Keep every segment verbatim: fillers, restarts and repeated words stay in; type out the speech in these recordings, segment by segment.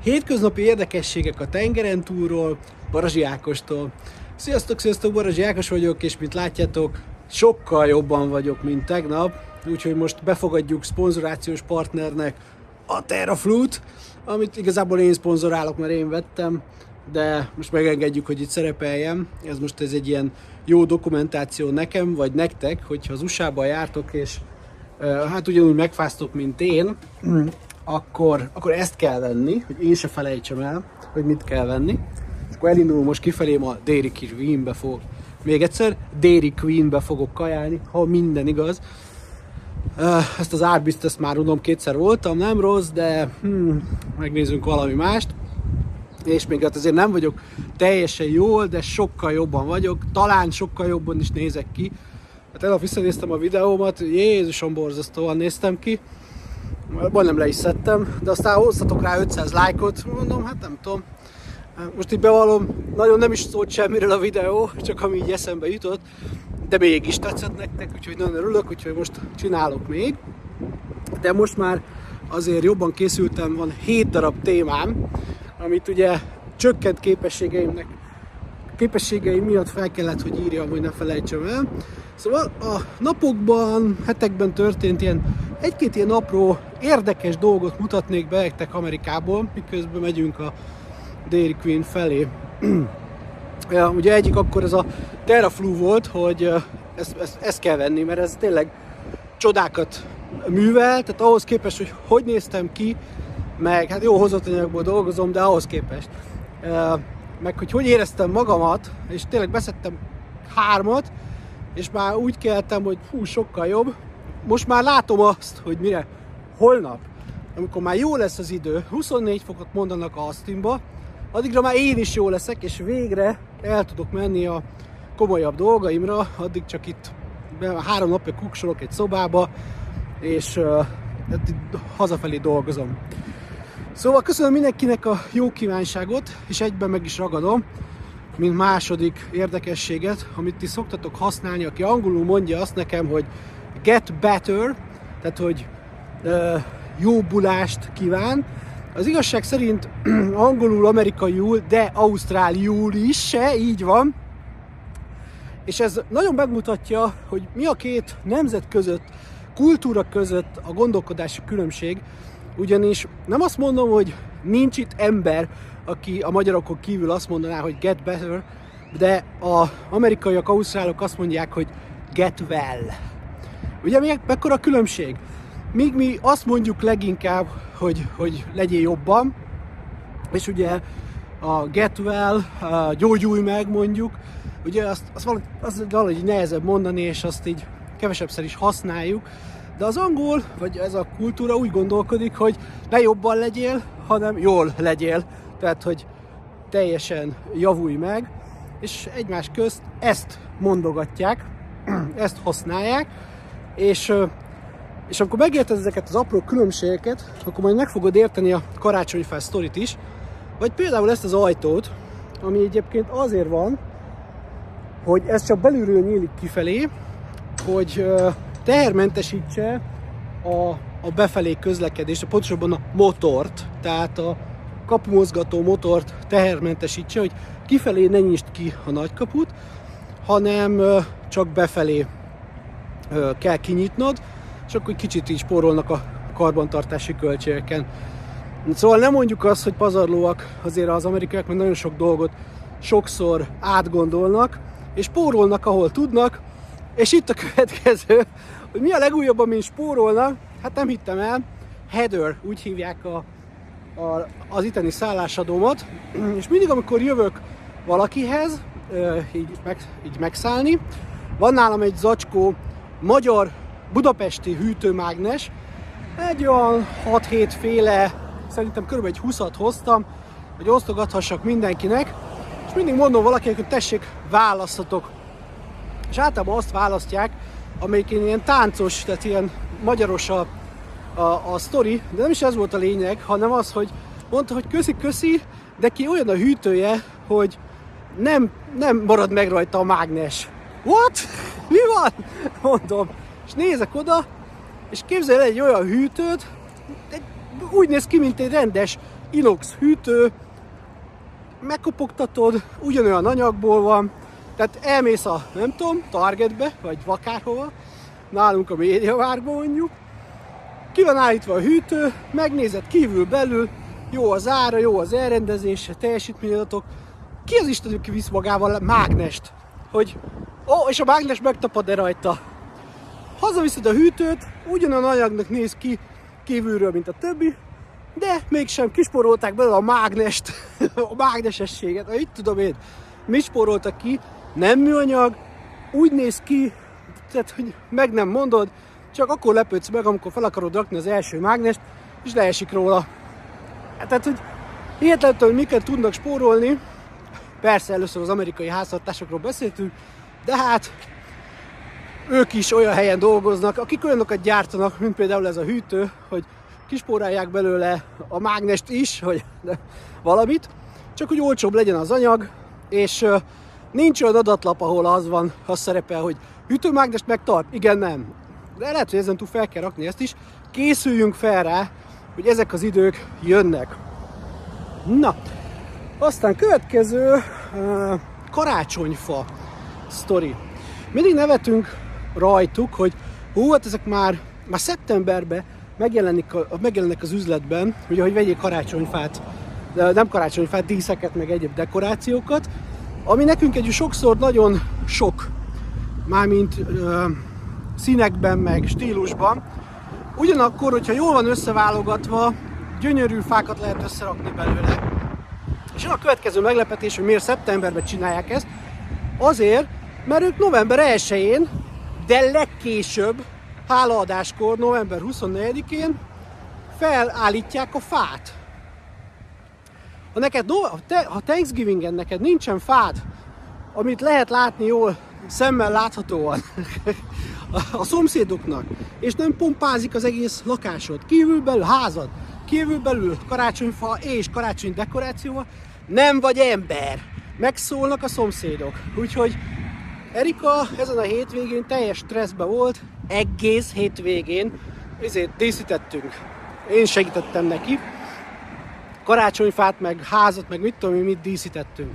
Hétköznapi érdekességek a tengeren túlról, Barazsi Ákostól. Sziasztok, sziasztok, Barazsi Ákos vagyok, és mint látjátok, sokkal jobban vagyok, mint tegnap. Úgyhogy most befogadjuk szponzorációs partnernek a TerraFlute, amit igazából én szponzorálok, mert én vettem, de most megengedjük, hogy itt szerepeljem. Ez most ez egy ilyen jó dokumentáció nekem, vagy nektek, hogyha az u es á-ban jártok, és hát ugyanúgy megfáztok, mint én, akkor, akkor ezt kell venni, hogy én se felejtsem el, hogy mit kell venni. És akkor elindul most kifelé, ma Dairy Queen-be fog. Még egyszer, Dairy Queen-be fogok kajálni, ha minden igaz. Ezt az árbiztoszt már tudom, kétszer voltam, nem rossz, de hmm, megnézzünk valami mást. És még hát azért nem vagyok teljesen jól, de sokkal jobban vagyok, talán sokkal jobban is nézek ki. Hát elap visszanéztem a videómat, Jézusom, borzasztóan néztem ki. Majdnem le is szedtem, de aztán hoztatok rá ötszáz lájkot, mondom, hát nem tudom. Most így bevallom, nagyon nem is szólt semmiről a videó, csak ami így eszembe jutott, de mégis tetszett nektek, úgyhogy nagyon örülök, úgyhogy most csinálok még. De most már azért jobban készültem, van hét darab témám, amit ugye csökkent képességeimnek, képességeim miatt fel kellett, hogy írjam, hogy ne felejtsem el. Szóval a napokban, hetekben történt ilyen egy-két ilyen apró, érdekes dolgot mutatnék be nektek Amerikából, miközben megyünk a Dairy Queen felé. Ja, ugye egyik akkor ez a TerraFlute volt, hogy ezt, ezt, ezt kell venni, mert ez tényleg csodákat művel, tehát ahhoz képest, hogy hogy néztem ki, meg hát jó hozott anyagból dolgozom, de ahhoz képest. Meg hogy hogy éreztem magamat, és tényleg beszedtem hármat, és már úgy keltem, hogy hú, sokkal jobb. Most már látom azt, hogy mire holnap, amikor már jó lesz az idő, huszonnégy fokot mondanak a Austinba, addigra már én is jó leszek, és végre el tudok menni a komolyabb dolgaimra, addig csak itt három napja kuksolok egy szobába, és uh, hazafelé dolgozom. Szóval köszönöm mindenkinek a jó kívánságot, és egyben meg is ragadom, mint második érdekességet, amit ti szoktatok használni, aki angolul mondja azt nekem, hogy get better, tehát hogy uh, jobbulást kíván. Az igazság szerint angolul, amerikaiul, de ausztráliul is se, így van. És ez nagyon megmutatja, hogy mi a két nemzet között, kultúra között a gondolkodási különbség, ugyanis nem azt mondom, hogy nincs itt ember, aki a magyarokon kívül azt mondaná, hogy get better, de az amerikaiak, ausztrálok azt mondják, hogy get well. Ugye mi, mekkora a különbség? Míg mi azt mondjuk leginkább, hogy, hogy legyél jobban, és ugye a get well, a gyógyulj meg mondjuk, ugye azt, azt, valahogy, azt valahogy nehezebb mondani, és azt így kevesebbszer is használjuk, de az angol, vagy ez a kultúra úgy gondolkodik, hogy ne jobban legyél, hanem jól legyél, tehát hogy teljesen javulj meg, és egymás közt ezt mondogatják, ezt használják, és És amikor megérted ezeket az apró különbségeket, akkor majd meg fogod érteni a karácsonyfás sztorit is, vagy például ezt az ajtót, ami egyébként azért van, hogy ez csak belülről nyílik kifelé, hogy tehermentesítse a, a befelé közlekedést, pontosabban a motort, tehát a kapumozgató motort tehermentesítse, hogy kifelé ne nyisd ki a nagykaput, hanem csak befelé kell kinyitnod, és akkor kicsit így spórolnak a karbantartási költségeken. Szóval nem mondjuk azt, hogy pazarlóak azért az amerikaiak, mert nagyon sok dolgot sokszor átgondolnak, és spórolnak, ahol tudnak, és itt a következő, hogy mi a legújabb, amin spórolnak, hát nem hittem el, Heather, úgy hívják a, a, az itteni szállásadómat, és mindig, amikor jövök valakihez, így, meg, így megszállni, van nálam egy zacskó magyar budapesti hűtőmágnes, egy olyan hat-hét féle, szerintem körülbelül egy húszat hoztam, hogy osztogathassak mindenkinek, és mindig mondom valakinek, hogy tessék, választhatok. És általában azt választják, amelyik ilyen táncos, tehát ilyen magyaros a, a, a sztori, de nem is ez volt a lényeg, hanem az, hogy mondta, hogy köszi-köszi, de ki olyan a hűtője, hogy nem, nem marad meg rajta a mágnes. What? Mi van? Mondom. És nézek oda, és képzelj egy olyan hűtőt, úgy néz ki, mint egy rendes inox hűtő, megkopogtatod, ugyanolyan anyagból van, tehát elmész a, nem tudom, Targetbe, vagy akárhova, nálunk a Mediamarktban mondjuk, ki van állítva a hűtő, megnézed kívül-belül, jó az ára, jó az elrendezése, teljesítményadatok, ki az Isten, aki visz magával a mágnest, hogy ó, és a mágnes megtapad-e rajta. Hazaviszed a hűtőt, ugyanolyan anyagnak néz ki kívülről, mint a többi, de mégsem kisporolták belőle a mágnest, a mágnesességet, így tudom én, mi spóroltak ki, nem műanyag, úgy néz ki, tehát, hogy meg nem mondod, csak akkor lepődsz meg, amikor fel akarod rakni az első mágnest, és leesik róla. Tehát, hogy hihetetlen, hogy miket tudnak spórolni, persze először az amerikai háztartásokról beszéltünk, de hát ők is olyan helyen dolgoznak, akik olyanokat gyártanak, mint például ez a hűtő, hogy kispórolják belőle a mágnest is, hogy valamit, csak hogy olcsóbb legyen az anyag, és uh, nincs olyan adatlap, ahol az van, az szerepel, hogy hűtőmágnest megtart, igen, nem. De lehet, hogy ezen túl fel kell rakni ezt is, készüljünk fel rá, hogy ezek az idők jönnek. Na, aztán következő uh, karácsonyfa sztori. Mindig nevetünk rajtuk, hogy hú, hát ezek már, már szeptemberben megjelenik, megjelennek az üzletben, ugye, hogy vegyék karácsonyfát, de nem karácsonyfát, díszeket, meg egyéb dekorációkat, ami nekünk egy sokszor nagyon sok, mármint uh, színekben, meg stílusban. Ugyanakkor, hogyha jól van összeválogatva, gyönyörű fákat lehet összerakni belőle. És a következő meglepetés, hogy miért szeptemberben csinálják ezt, azért, mert ők november elsején, de legkésőbb, hálaadáskor, november huszonnegyedikén felállítják a fát. Ha neked, ha Thanksgivingen neked nincsen fád, amit lehet látni jól, szemmel láthatóan a szomszédoknak, és nem pompázik az egész lakásod, kívülbelül házad, kívülbelül karácsonyfa és karácsony dekorációval, nem vagy ember. Megszólnak a szomszédok. Úgyhogy Erika ezen a hétvégén teljes stresszben volt, egész hétvégén ezért díszítettünk. Én segítettem neki. Karácsonyfát, meg házat, meg mit tudom én, mit díszítettünk.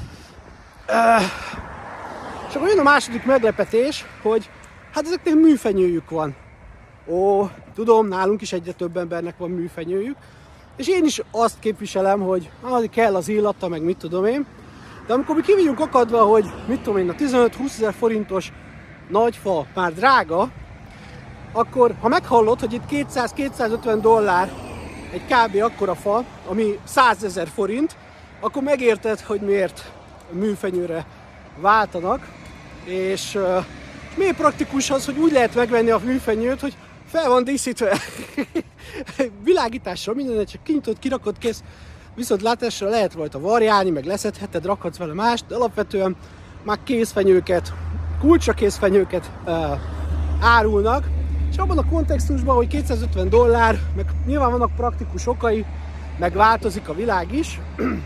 Uh, és akkor jön a második meglepetés, hogy hát ezeknek műfenyőjük van. Ó, tudom, nálunk is egyre több embernek van műfenyőjük. És én is azt képviselem, hogy ah, kell az illata, meg mit tudom én. De amikor mi ki vagyunk akadva, hogy mit tudom én, a tizenöt-húszezer forintos nagy fa már drága, akkor ha meghallod, hogy itt kétszáz-kétszázötven dollár egy kb. Akkora fa, ami százezer forint, akkor megérted, hogy miért műfenyőre váltanak. És uh, miért praktikus az, hogy úgy lehet megvenni a műfenyőt, hogy fel van díszítve világítással, mindenet csak kinyitod, kirakod, kész. Viszont látásra lehet rajta variálni, meg leszedheted, rakhatsz vele mást, de alapvetően már készfenyőket, kulcsra készfenyőket uh, árulnak. És abban a kontextusban, hogy kétszázötven dollár, meg nyilván vannak praktikus okai, meg változik a világ is,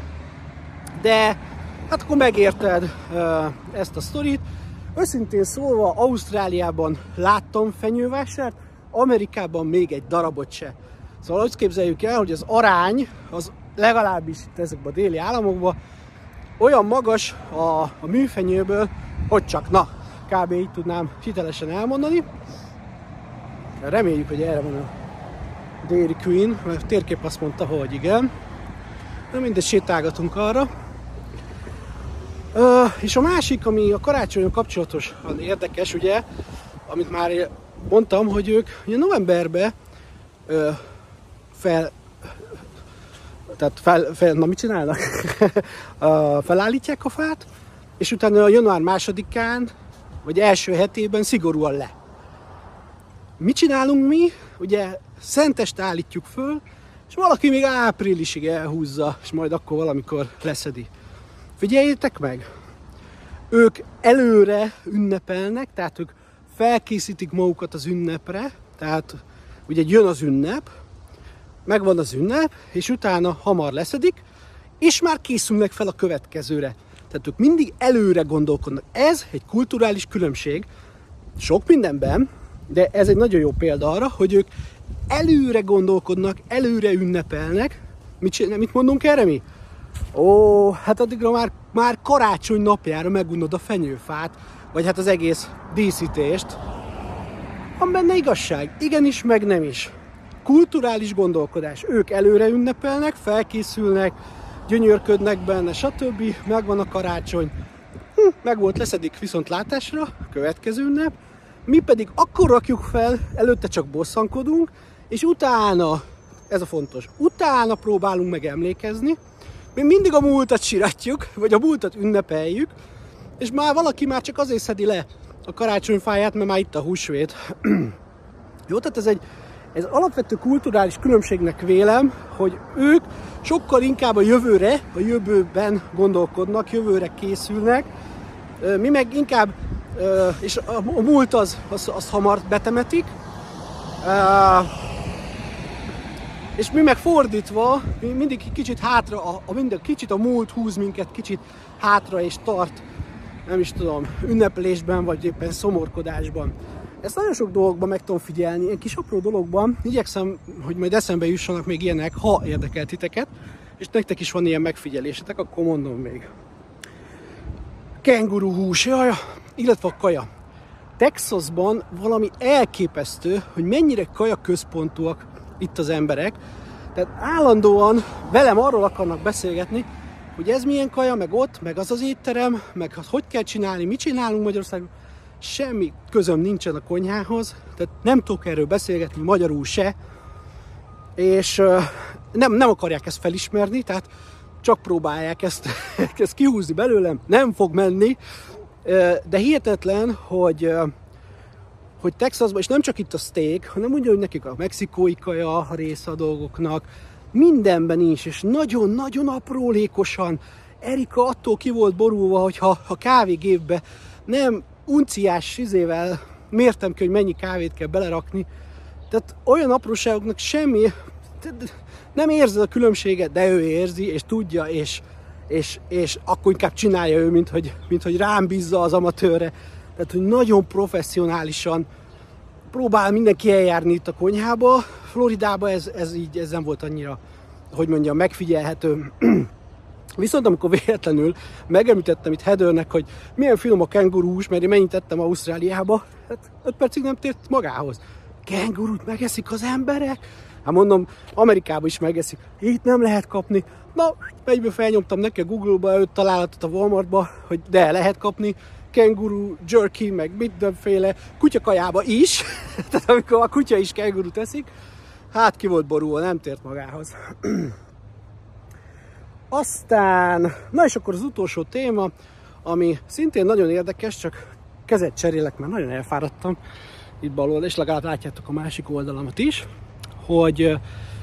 de hát akkor megérted uh, ezt a sztorit. Őszintén szólva, Ausztráliában láttam fenyővásárt, Amerikában még egy darabot se. Szóval azt képzeljük el, hogy az arány, az legalábbis itt ezekben a déli államokban olyan magas a, a műfenyőből, hogy csak na, kb. Így tudnám hitelesen elmondani. Reméljük, hogy erre van a Dairy Queen, mert a térkép azt mondta, hogy igen. De mindegy, sétálgatunk arra. Uh, és a másik, ami a karácsonyon kapcsolatosan érdekes, ugye, amit már mondtam, hogy ők ugye novemberben uh, fel, tehát fel, fel, na mit csinálnak? uh, felállítják a fát, és utána a január másodikán, vagy első hetében szigorúan le. Mit csinálunk mi? Ugye szenteste állítjuk föl, és valaki még áprilisig elhúzza, és majd akkor valamikor leszedi. Figyeljétek meg! Ők előre ünnepelnek, tehát ők felkészítik magukat az ünnepre, tehát ugye jön az ünnep, megvan az ünnep, és utána hamar leszedik, és már készülnek fel a következőre. Tehát ők mindig előre gondolkodnak. Ez egy kulturális különbség, sok mindenben, de ez egy nagyon jó példa arra, hogy ők előre gondolkodnak, előre ünnepelnek, Mit, csinál, mit mondunk erre mi? Ó, hát addigra már, már karácsony napjára megunod a fenyőfát, vagy hát az egész díszítést. Van benne igazság? Igenis, meg nem is. Kulturális gondolkodás. Ők előre ünnepelnek, felkészülnek, gyönyörködnek benne, stb. Megvan a karácsony. Hm, meg volt, leszedik viszontlátásra, következő ünnep. Mi pedig akkor rakjuk fel, előtte csak bosszankodunk, és utána, ez a fontos, utána próbálunk meg emlékezni. Mi mindig a múltat siratjuk, vagy a múltat ünnepeljük, és már valaki már csak azért szedi le a karácsonyfáját, mert már itt a húsvét. Jó, tehát ez egy ez alapvető kulturális különbségnek vélem, hogy ők sokkal inkább a jövőre, a jövőben gondolkodnak, jövőre készülnek, mi meg inkább, és a múlt az, az, az hamar betemetik, és mi meg fordítva, mi mindig kicsit hátra, a, a mindig kicsit a múlt húz minket kicsit hátra és tart, nem is tudom, ünneplésben vagy éppen szomorkodásban. Ezt nagyon sok dolgokban meg tudom figyelni, ilyen kis apró dologban, igyekszem, hogy majd eszembe jussanak még ilyenek, ha érdekel titeket, és nektek is van ilyen megfigyelésetek, akkor mondom még. Kenguru hús, jaj, illetve a kaja. Texasban valami elképesztő, hogy mennyire kaja központúak itt az emberek. Tehát állandóan velem arról akarnak beszélgetni, hogy ez milyen kaja, meg ott, meg az az étterem, meg hogy kell csinálni, mit csinálunk Magyarországon. Semmi közöm nincsen a konyhához, tehát nem tudok erről beszélgetni, magyarul se, és uh, nem, nem akarják ezt felismerni, tehát csak próbálják ezt, ezt kihúzni belőlem, nem fog menni, uh, de hihetetlen, hogy, uh, hogy Texasban, és nem csak itt a steak, hanem úgy, hogy nekik a mexikói kaja a része a dolgoknak, mindenben is, és nagyon-nagyon aprólékosan. Erika attól ki volt borulva, hogy ha a kávégépbe nem unciás izével mértem ki, hogy mennyi kávét kell belerakni. Tehát olyan apróságoknak semmi, nem érzed a különbséget, de ő érzi, és tudja, és, és, és akkor inkább csinálja ő, mint hogy, mint hogy rám bízza az amatőrre. Tehát, hogy nagyon professzionálisan próbál mindenki eljárni itt a konyhába. Floridában ez, ez így ez nem volt annyira, hogy mondjam, megfigyelhető. Viszont amikor véletlenül megemlítettem itt Heathernek, hogy milyen finom a kengurús, mert én mennyit tettem Ausztráliába, hát öt percig nem tért magához. Kengurút megeszik az emberek? Hát mondom, Amerikában is megeszik. Itt nem lehet kapni. Na, egyből felnyomtam neki a Google-ba öt találatot a Walmartba, hogy de lehet kapni. Kenguru, jerky, meg mindenféle kutyakajába is. Tehát amikor a kutya is kengurút eszik, hát ki volt borulva, nem tért magához. Aztán, na és akkor az utolsó téma, ami szintén nagyon érdekes, csak kezet cserélek, mert nagyon elfáradtam itt balul, és legalább látjátok a másik oldalamat is, hogy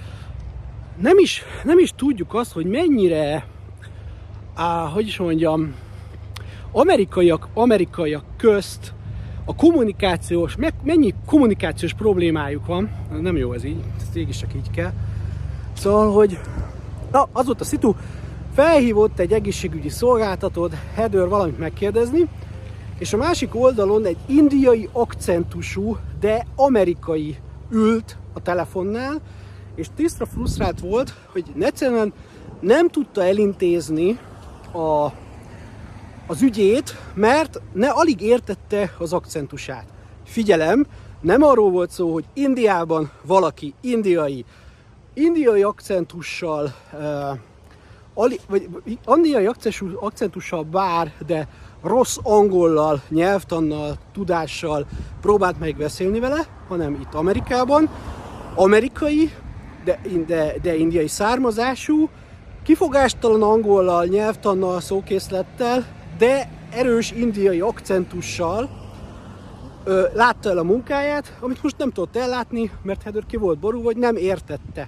nem is, nem is tudjuk azt, hogy mennyire, á, hogy is mondjam, amerikaiak, amerikaiak közt a kommunikációs, mennyi kommunikációs problémájuk van, nem jó ez így, ez mégis csak így kell. Szóval, hogy na, az volt a szitu, felhívott egy egészségügyi szolgáltatót, Heather valamit megkérdezni, és a másik oldalon egy indiai akcentusú, de amerikai ült a telefonnál, és tisztra frusztrált volt, hogy egyszerűen nem tudta elintézni a, az ügyét, mert ne alig értette az akcentusát. Figyelem, nem arról volt szó, hogy Indiában valaki indiai, indiai akcentussal, uh, ali, vagy indiai akcentussal bár, de rossz angollal, nyelvtannal, tudással próbált megbeszélni vele, hanem itt Amerikában, amerikai, de, de, de indiai származású, kifogástalan angollal, nyelvtannal, szókészlettel, de erős indiai akcentussal ö, látta el a munkáját, amit most nem tudott ellátni, mert Heather ki volt borulva, vagy nem értette.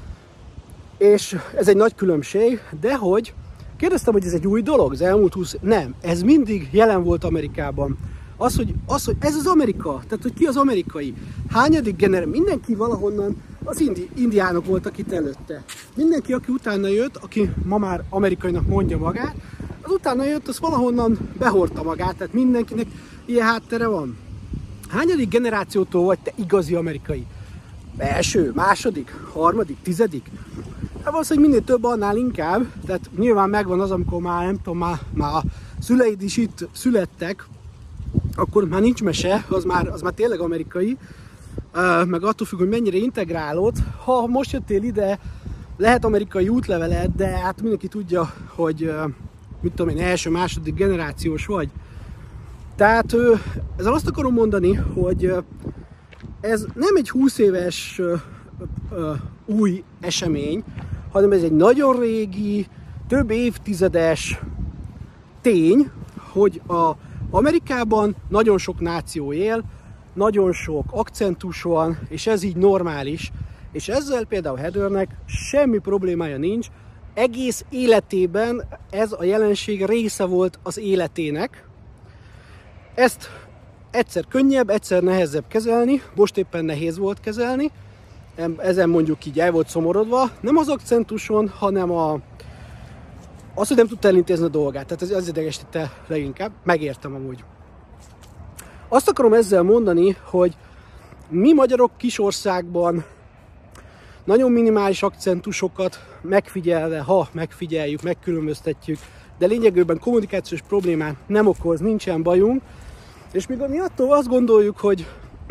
És ez egy nagy különbség, de hogy kérdeztem, hogy ez egy új dolog, az elmúlt húsz... Nem, ez mindig jelen volt Amerikában. Az, hogy, az, hogy ez az Amerika, tehát hogy ki az amerikai. Hányadik generáció, mindenki valahonnan, az indi, indiánok voltak itt előtte. Mindenki, aki utána jött, aki ma már amerikainak mondja magát, az utána jött, az valahonnan behordta magát, tehát mindenkinek ilyen háttere van. Hányadik generációtól vagy te igazi amerikai? Első, második, harmadik, tizedik? Hát valószínűleg minél több, annál inkább. Tehát nyilván megvan az, amikor már nem tudom, már, már a szüleid is itt születtek, akkor már nincs mese, az már, az már tényleg amerikai. Uh, meg attól függ, hogy mennyire integrálod. Ha most jöttél ide, lehet amerikai útleveled, de hát mindenki tudja, hogy uh, mit tudom én, első, második generációs vagy. Tehát uh, ezzel azt akarom mondani, hogy uh, ez nem egy húsz éves uh, uh, új esemény, hanem ez egy nagyon régi, több évtizedes tény, hogy a Amerikában nagyon sok náció él, nagyon sok akcentus van, és ez így normális, és ezzel például Heathernek semmi problémája nincs, egész életében ez a jelenség része volt az életének. Ezt egyszer könnyebb, egyszer nehezebb kezelni, most éppen nehéz volt kezelni, ezen mondjuk így el volt szomorodva, nem az akcentuson, hanem a, az, hogy nem tudta elintézni a dolgát, tehát ez az idegesítette leginkább, megértem amúgy. Azt akarom ezzel mondani, hogy mi magyarok kisországban nagyon minimális akcentusokat megfigyelve, ha megfigyeljük, megkülönböztetjük, de lényegében kommunikációs problémát nem okoz, nincsen bajunk, és míg mi attól azt gondoljuk, hogy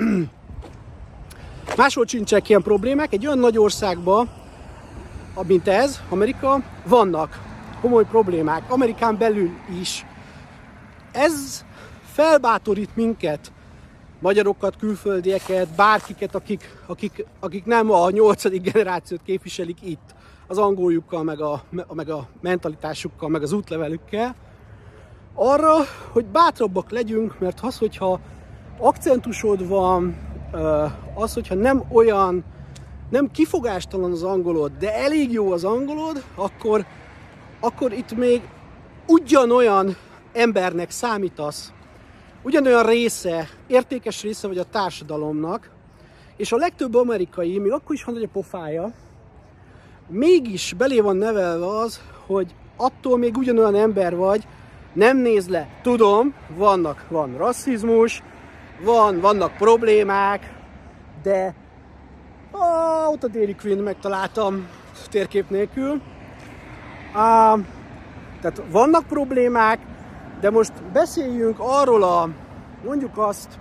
máshol sincsenek ilyen problémák, egy olyan nagy országban, mint ez, Amerika, vannak komoly problémák, Amerikán belül is. Ez felbátorít minket, magyarokat, külföldieket, bárkiket, akik, akik, akik nem a nyolcadik generációt képviselik itt, az angoljukkal, meg a, meg a mentalitásukkal, meg az útlevelükkel, arra, hogy bátrabbak legyünk, mert az, hogyha akcentusod van, az, hogyha nem olyan, nem kifogástalan az angolod, de elég jó az angolod, akkor, akkor itt még ugyanolyan embernek számítasz, ugyanolyan része, értékes része vagy a társadalomnak, és a legtöbb amerikai, még akkor is van, hogy a pofája, mégis belé van nevelve az, hogy attól még ugyanolyan ember vagy, nem néz le. Tudom, vannak, van rasszizmus, van, vannak problémák, de ó, ott a Dairy Queen megtaláltam térkép nélkül. Á, tehát vannak problémák, de most beszéljünk arról a, mondjuk azt,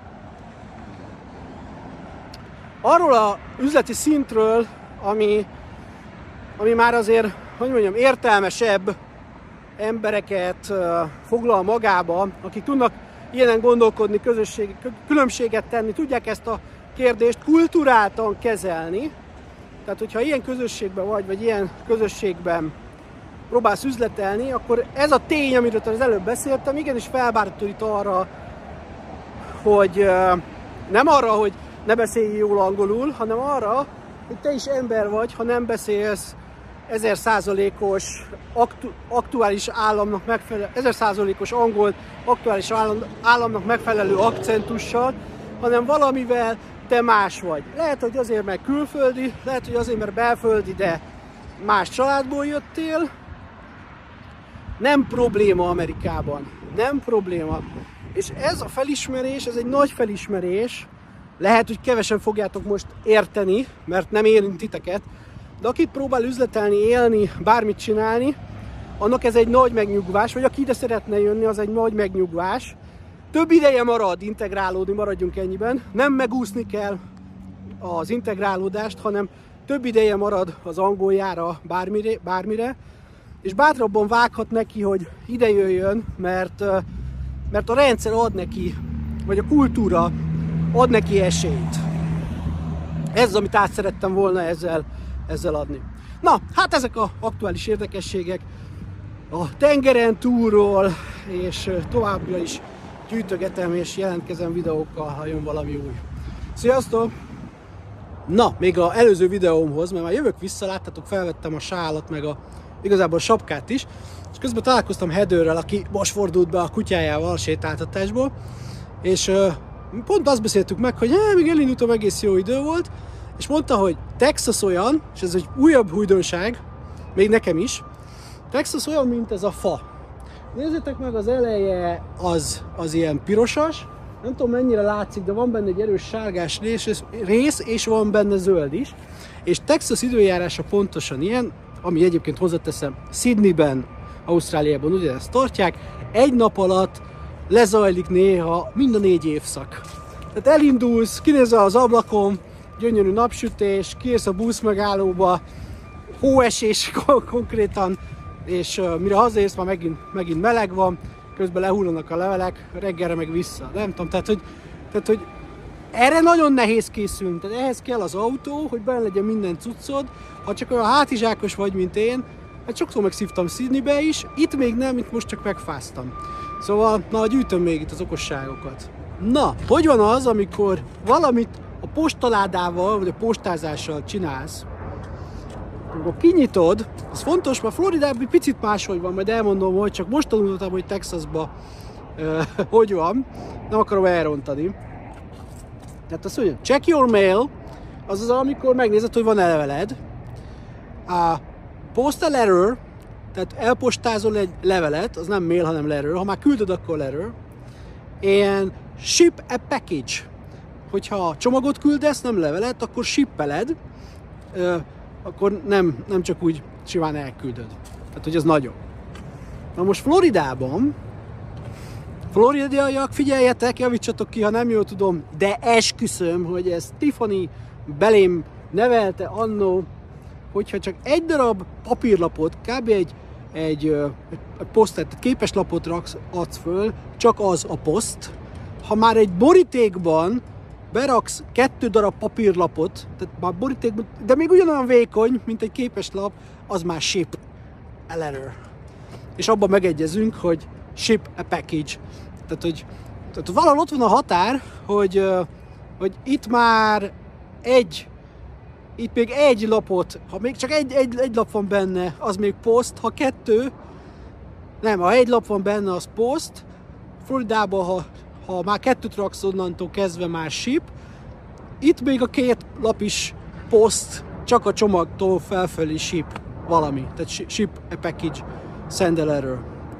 arról a üzleti szintről, ami, ami már azért, hogy mondjam, értelmesebb embereket uh, foglal magába, akik tudnak ilyenen gondolkodni, közösség, különbséget tenni, tudják ezt a kérdést kulturáltan kezelni. Tehát, hogyha ilyen közösségben vagy, vagy ilyen közösségben próbálsz üzletelni, akkor ez a tény, amiről az előbb beszéltem, igenis felbátorít arra, hogy uh, nem arra, hogy ne beszélj jól angolul, hanem arra, hogy te is ember vagy, ha nem beszélsz ezer százalékos aktu, aktuális államnak megfelelő, ezer százalékos angol aktuális állam, államnak megfelelő akcentussal, hanem valamivel te más vagy. Lehet, hogy azért, mert külföldi, lehet, hogy azért, mert belföldi, de más családból jöttél. Nem probléma Amerikában. Nem probléma. És ez a felismerés, ez egy nagy felismerés. Lehet, hogy kevesen fogjátok most érteni, mert nem érint titeket, de akit próbál üzletelni, élni, bármit csinálni, annak ez egy nagy megnyugvás, vagy aki ide szeretne jönni, az egy nagy megnyugvás. Több ideje marad integrálódni, maradjunk ennyiben. Nem megúszni kell az integrálódást, hanem több ideje marad az angoljára, bármire, bármire, és bátrabban vághat neki, hogy ide jöjjön, mert, mert a rendszer ad neki, vagy a kultúra ad neki esélyt. Ez az, amit át szerettem volna ezzel, ezzel adni. Na, hát ezek az aktuális érdekességek a tengeren túlról, és továbbra is gyűjtögetem és jelentkezem videókkal, ha jön valami új. Sziasztok! Na, még az előző videómhoz, mert már jövök vissza, láttatok, felvettem a sálat, meg a, igazából a sapkát is, és közben találkoztam Heatherrel, aki most fordult be a kutyájával a sétáltatásból, és uh, pont azt beszéltük meg, hogy eh, még elindultam, egész jó idő volt, és mondta, hogy Texas olyan, és ez egy újabb újdonság, még nekem is, Texas olyan, mint ez a fa. Nézzétek meg, az eleje az, az ilyen pirosas, nem tudom mennyire látszik, de van benne egy erős sárgás rész, rész, és van benne zöld is. És Texas időjárása pontosan ilyen, ami egyébként hozzáteszem, Sydneyben, Ausztráliában ugyanezt tartják, egy nap alatt lezajlik néha mind a négy évszak. Tehát elindulsz, kinézel az ablakon, gyönyörű napsütés, kiérsz a buszmegállóba, hóesés konkrétan, és uh, mire hazaérsz, már megint, megint meleg van, közben lehullanak a levelek, reggelre meg vissza. Nem tudom, tehát hogy, tehát, hogy erre nagyon nehéz készülni, tehát ehhez kell az autó, hogy benne legyen minden cuccod. Ha csak olyan hátizsákos vagy, mint én, hát sokszor megszívtam Sydneybe is, itt még nem, itt most csak megfáztam. Szóval, na, gyűjtöm még itt az okosságokat. Na, hogy van az, amikor valamit a postaládával, vagy a postázással csinálsz, amikor kinyitod, ez fontos, mert Floridában egy picit máshogy van, majd elmondom, hogy csak most tanultam, hogy Texasban uh, hogy van, nem akarom elrontani. Tehát azt mondja, check your mail, az az, amikor megnézed, hogy van leveled. A post a letter, tehát elpostázol egy levelet, az nem mail, hanem letter, ha már küldöd, akkor letter. And ship a package. Hogyha csomagot küldesz, nem levelet, akkor shippeled, uh, akkor nem, nem csak úgy simán elküldöd. Tehát, hogy ez nagyobb. Na most Floridában, floridaiak, figyeljetek, javítsatok ki, ha nem jól tudom, de esküszöm, hogy ez Tiffany belém nevelte annó, hogyha csak egy darab papírlapot, kb. egy, egy, egy posztet, egy képeslapot raksz, adsz föl, csak az a poszt. Ha már egy borítékban beraksz kettő darab papírlapot, tehát már borítékban, de még ugyanolyan vékony, mint egy képeslap, az már ship a letter. És abban megegyezünk, hogy ship a package. Tehát, hogy tehát valahol ott van a határ, hogy, hogy itt már egy, itt még egy lapot, ha még csak egy, egy, egy lap van benne, az még poszt, ha kettő, nem, ha egy lap van benne, az poszt. Floridában, ha, ha már kettőt raksz, onnantól kezdve már ship. Itt még a két lap is poszt, csak a csomagtól felfelé ship valami. Tehát ship a package, send a letter.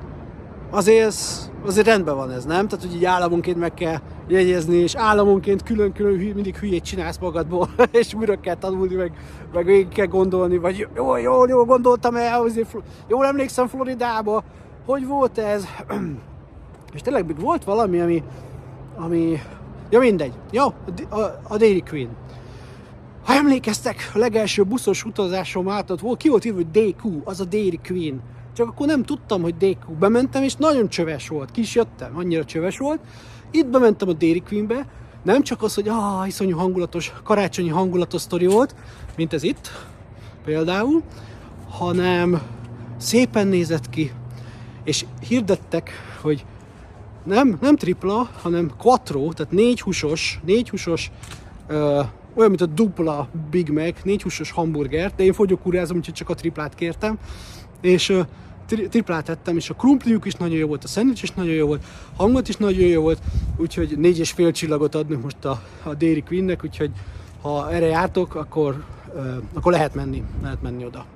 Azért, azért rendben van ez, nem? Tehát, hogy így államonként meg kell jegyezni, és államonként külön-külön hű, mindig hülyét csinálsz magadból, és újra kell tanulni, meg, meg végig kell gondolni, vagy jól, jól, jól gondoltam el, azért, jól emlékszem Floridába, hogy volt ez? És tényleg még volt valami, ami, ami ja mindegy, ja, a, a Dairy Queen. Ha emlékeztek, a legelső buszos utazásom át, volt, ki volt írva, hogy D Q, az a Dairy Queen. Csak akkor nem tudtam, hogy D Q. Bementem, és nagyon csöves volt. Ki is jöttem, annyira csöves volt. Itt bementem a Dairy Queenbe. Nem csak az, hogy ah, iszonyú hangulatos, karácsonyi hangulatos sztori volt, mint ez itt például, hanem szépen nézett ki. És hirdettek, hogy nem, nem tripla, hanem quattro, tehát négy húsos, négy húsos, ö, olyan, mint a dupla Big Mac, négy húsos hamburgert, de én fogyókúrázom, úgyhogy csak a triplát kértem. És uh, tri triplát ettem, és a krumpliuk is nagyon jó volt, a szendvics is nagyon jó volt, a hangot is nagyon jó volt, úgyhogy négy és fél csillagot adnak most a, a Dairy Queennek, úgyhogy ha erre jártok, akkor, uh, akkor lehet menni, lehet menni oda.